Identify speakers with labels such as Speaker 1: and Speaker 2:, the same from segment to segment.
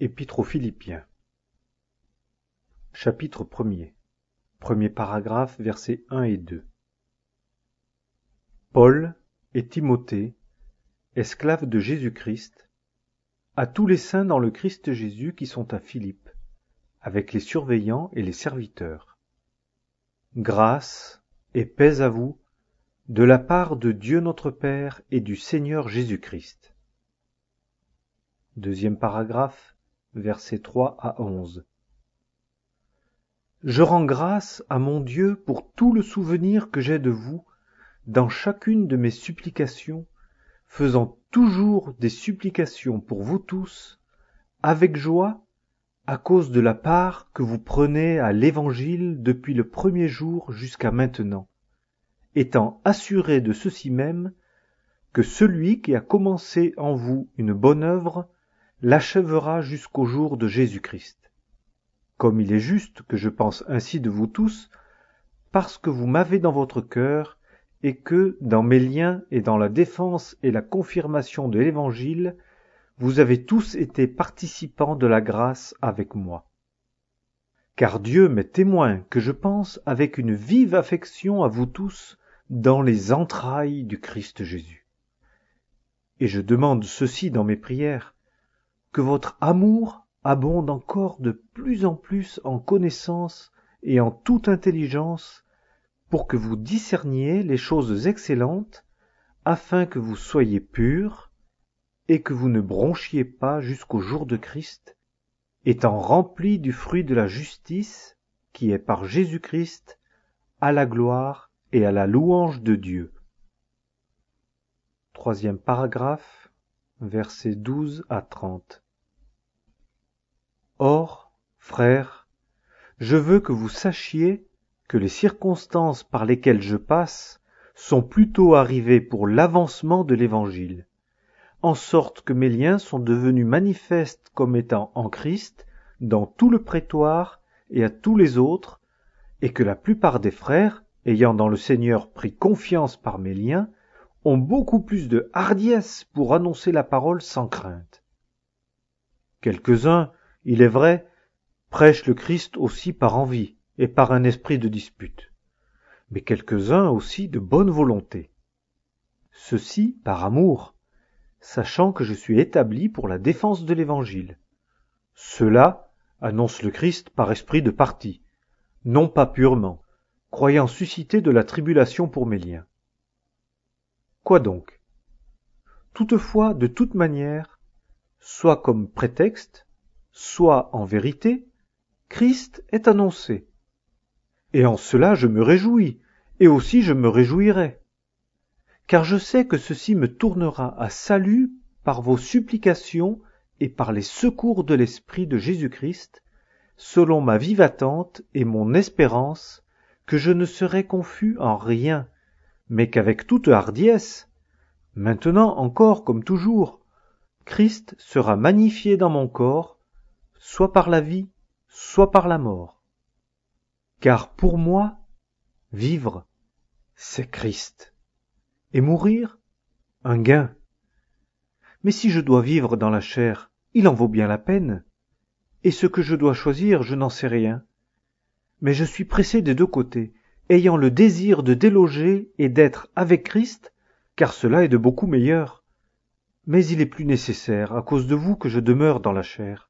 Speaker 1: Épître aux Philippiens. Chapitre 1er. Premier paragraphe, versets 1 et 2. Paul et Timothée, esclaves de Jésus-Christ, à tous les saints dans le Christ Jésus qui sont à Philippe, avec les surveillants et les serviteurs. Grâce et paix à vous, de la part de Dieu notre Père et du Seigneur Jésus-Christ. Deuxième paragraphe, versets 3 à 11. Je rends grâce à mon Dieu pour tout le souvenir que j'ai de vous dans chacune de mes supplications, faisant toujours des supplications pour vous tous, avec joie, à cause de la part que vous prenez à l'Évangile depuis le premier jour jusqu'à maintenant, étant assuré de ceci même, que celui qui a commencé en vous une bonne œuvre l'achèvera jusqu'au jour de Jésus-Christ. Comme il est juste que je pense ainsi de vous tous, parce que vous m'avez dans votre cœur, et que, dans mes liens et dans la défense et la confirmation de l'Évangile, vous avez tous été participants de la grâce avec moi. Car Dieu m'est témoin que je pense avec une vive affection à vous tous dans les entrailles du Christ Jésus. Et je demande ceci dans mes prières, que votre amour abonde encore de plus en plus en connaissance et en toute intelligence, pour que vous discerniez les choses excellentes, afin que vous soyez purs, et que vous ne bronchiez pas jusqu'au jour de Christ, étant remplis du fruit de la justice, qui est par Jésus-Christ, à la gloire et à la louange de Dieu. Troisième paragraphe, versets 12 à 30. Or, frères, je veux que vous sachiez que les circonstances par lesquelles je passe sont plutôt arrivées pour l'avancement de l'Évangile, en sorte que mes liens sont devenus manifestes comme étant en Christ dans tout le prétoire et à tous les autres, et que la plupart des frères, ayant dans le Seigneur pris confiance par mes liens, ont beaucoup plus de hardiesse pour annoncer la parole sans crainte. Quelques-uns, il est vrai, prêchent le Christ aussi par envie et par un esprit de dispute, mais quelques-uns aussi de bonne volonté. Ceux-ci par amour, sachant que je suis établi pour la défense de l'Évangile. Ceux-là annoncent le Christ par esprit de parti, non pas purement, croyant susciter de la tribulation pour mes liens. Quoi donc? Toutefois, de toute manière, soit comme prétexte, soit en vérité, Christ est annoncé. Et en cela je me réjouis, et aussi je me réjouirai. Car je sais que ceci me tournera à salut par vos supplications et par les secours de l'Esprit de Jésus-Christ, selon ma vive attente et mon espérance, que je ne serai confus en rien, mais qu'avec toute hardiesse, maintenant encore comme toujours, Christ sera magnifié dans mon corps, soit par la vie, soit par la mort. Car pour moi, vivre, c'est Christ, et mourir, un gain. Mais si je dois vivre dans la chair, il en vaut bien la peine, et ce que je dois choisir, je n'en sais rien. Mais je suis pressé des deux côtés, ayant le désir de déloger et d'être avec Christ, car cela est de beaucoup meilleur. Mais il est plus nécessaire, à cause de vous, que je demeure dans la chair.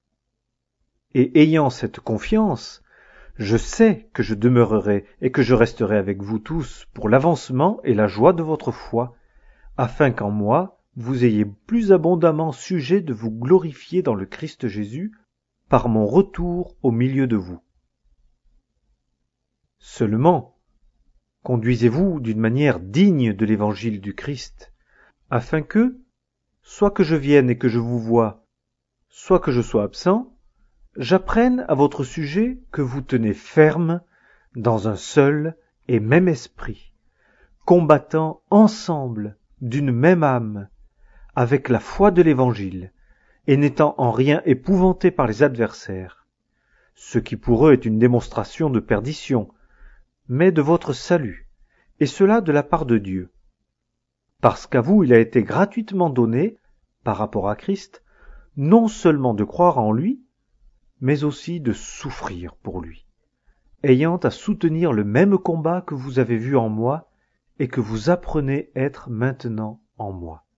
Speaker 1: Et ayant cette confiance, je sais que je demeurerai et que je resterai avec vous tous pour l'avancement et la joie de votre foi, afin qu'en moi, vous ayez plus abondamment sujet de vous glorifier dans le Christ Jésus par mon retour au milieu de vous. Seulement, conduisez-vous d'une manière digne de l'évangile du Christ, afin que, soit que je vienne et que je vous voie, soit que je sois absent, j'apprenne à votre sujet que vous tenez ferme dans un seul et même esprit, combattant ensemble d'une même âme, avec la foi de l'Évangile, et n'étant en rien épouvantés par les adversaires, ce qui pour eux est une démonstration de perdition, mais de votre salut, et cela de la part de Dieu. Parce qu'à vous il a été gratuitement donné, par rapport à Christ, non seulement de croire en lui, mais aussi de souffrir pour lui, ayant à soutenir le même combat que vous avez vu en moi et que vous apprenez être maintenant en moi.